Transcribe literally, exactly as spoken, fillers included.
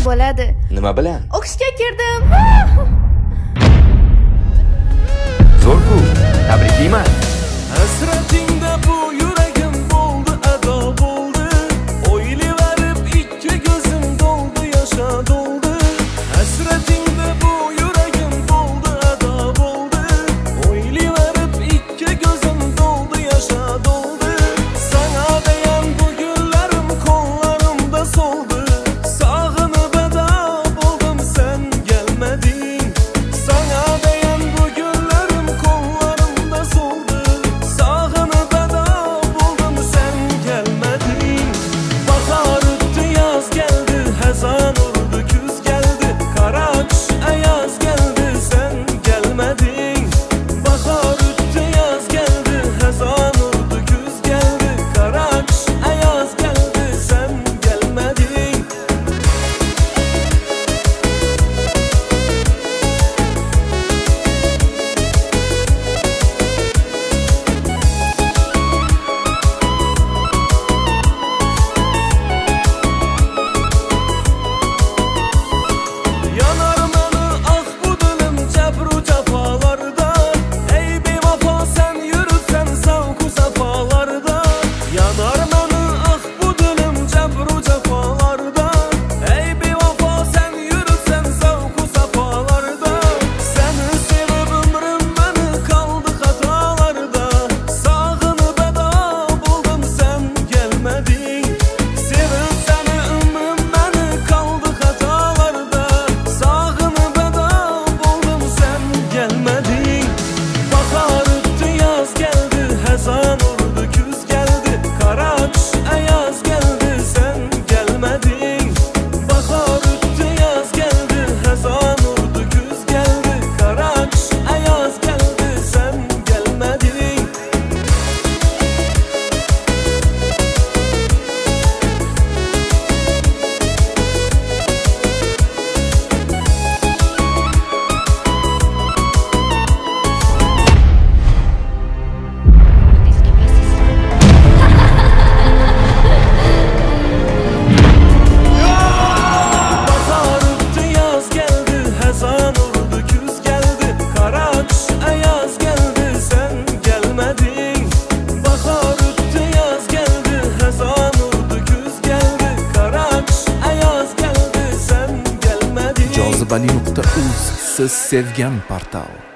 bo'ladi. Nima bilan? O'qishga kirdim. Zo'r-ku. Tabriklayman. Hasratingda bu yuragim bo'ldi ado bo'ldi. O'ylayverib ikki ko'zim doldi, yasha doldi. Hasratingda bu yuragim bo'ldi ado bo'ldi. O'ylayverib ikki ko'zim doldi, yasha doldi. Sana degan bu gullarim qo'llarimda soldi. Sog'inib ado bo'ldim, sen kelmading. Sana degan bu gullarim qo'llarimda soldi. Sog'inib ado bo'ldim, sen kelmading. Bahor o'tdi, yoz keldi, hazon urdi, kuz keldi. Qora qish ayoz keldi, sen kelmading. Bahor o'tdi, yoz keldi, hazon urdi, kuz keldi. Qora qish ayoz keldi, sen kelmading. Yanar meni ah bu dilim jabru jafolarda. Ey bevafo sen yuribsan zavqu safolarda. Yanar meni ah bu dilim jabru jafolarda. Ey bevafo sen yuribsan zavqu safolarda. Seni sevib umrim meni qoldi xatolarda. Sog'inib ado bo'ldim, sen kelmading. Sevib seni umrim meni qoldi xatolarda. Sog'inib ado bo'ldim, sen kelmading. Bahor o'tdi, yoz keldi, hazon urdi, kuz keldi. Qora qish ayoz keldi, sen kelmading. Bahor o'tdi, yoz keldi, hazon urdi, kuz keldi. Qora qish ayoz keldi, sen kelmading. Bahor o'tdi, yoz keldi, hazon urdi, kuz keldi. Qora qish ayoz keldi, sen kelmading. Bahor o'tdi, yoz keldi, hazon urdi, kuz keldi. Qora qish ayoz keldi, sen kelmading. jozibali nuqta uz siz sevgan portal.